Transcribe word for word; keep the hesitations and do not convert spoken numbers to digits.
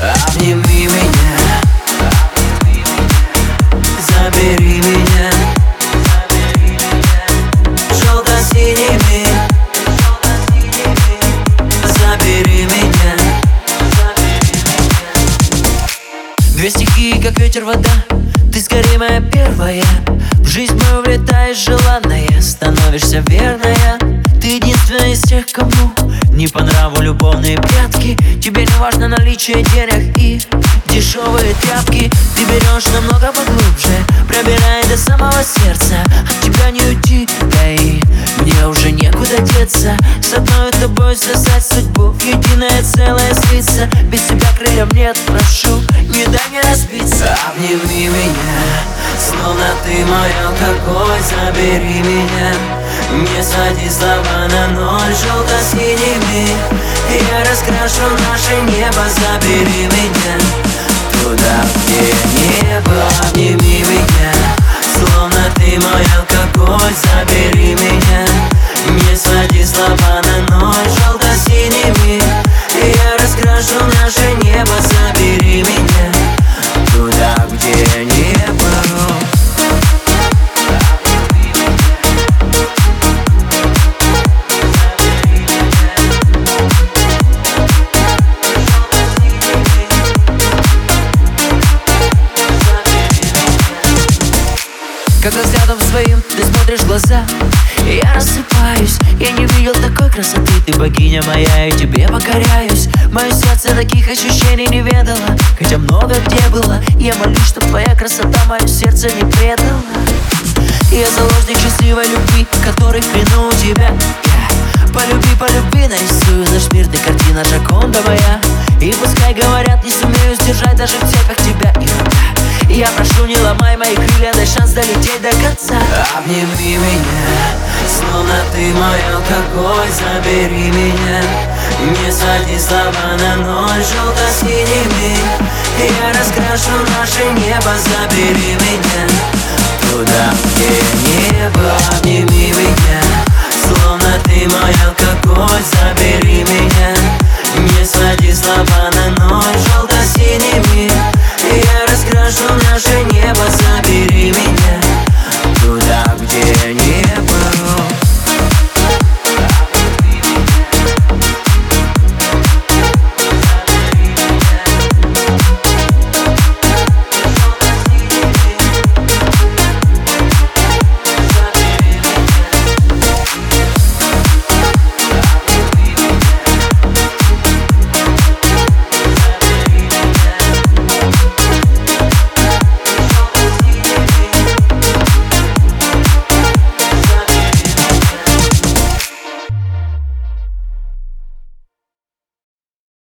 Обними меня, забери меня желто-синими, забери меня. Две стихии, как ветер, вода. Ты скорее моя первая. В жизнь мою влетаешь желанная, становишься верная. Ты единственная из тех, кому не по нраву любовные прятки. Тебе не важно наличие денег и дешевые тряпки. Ты берешь намного поглубже, пробирая до самого сердца. От тебя не уйти, да и мне уже некуда деться. С одной тобой связать судьбу в единое целое слиться. Без тебя крыльям нет, прошу, не дай мне разбиться. Обними меня, словно ты мой алкоголь, забери меня. Не своди слова на ноль желто-синими. Я раскрашу наше небо, забери меня туда, где небо. Обними меня, словно ты мой алкоголь, забери меня. Не своди слова на ноль желто-синими. Я раскрашу наше небо, забери меня туда, где небо. Когда взглядом своим ты смотришь в глаза, я рассыпаюсь. Я не видел такой красоты, ты богиня моя, и тебе покоряюсь. Мое сердце таких ощущений не ведало, хотя много где было. Я молюсь, чтоб твоя красота мое сердце не предала. Я заложник счастливой любви, который в плену у тебя. Я полюби, полюби, нарисую наш мир, ты картина Джоконда моя. И пускай говорят, не сумею сдержать даже в как тебя и тебя. Я прошу, не ломай мои крылья, дай шанс долететь до конца. Обними меня, словно ты мой алкоголь, забери меня. Не своди слова на ноль желто-синими. Я раскрашу наше небо, забери меня туда, где небо. Обними меня, словно ты мой алкоголь, забери меня. Не своди слова на ноль желто-синими. Я раскрашу наше небо, забери меня.